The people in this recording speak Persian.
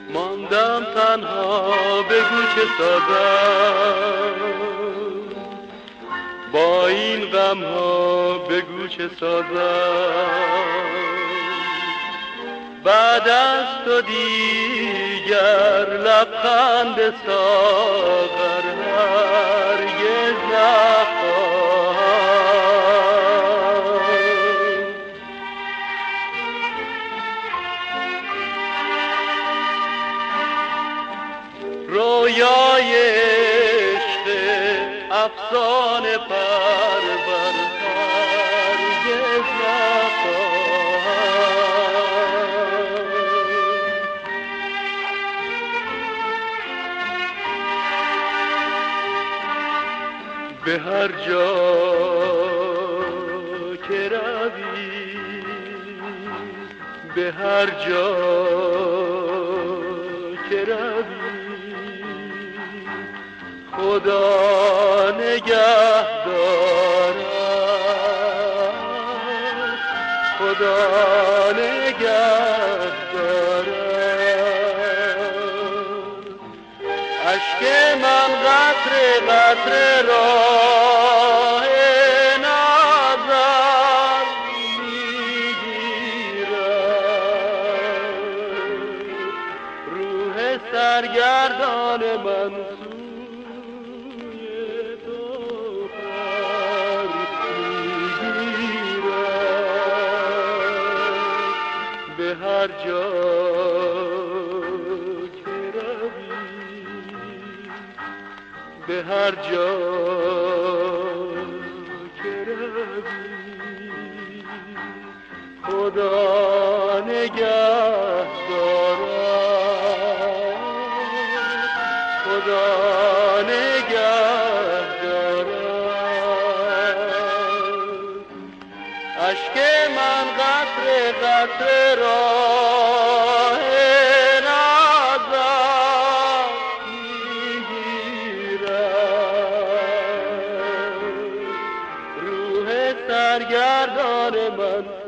ماندم تنها، بگو چه سازم با این غم ها، بگو چه سازم بعد از تو دیگر لبخند ساغر هرگز نخواهم. رویای عشق افسانه پرور هرگز نخواهم. به هر جا که روی، به هر جا که روی، خدا نگه دارد، خدا نگه دارد. اشک من قطره قطره راه نظر میگیرد، روح سرگردان من سوی تو پر میگیرد. به هر جا که روی، به هر جا که روی، خدا نگه دارد، خدا نگه دارد. اشک من قطره قطره راه نظر میگیرد، روح سرگردان من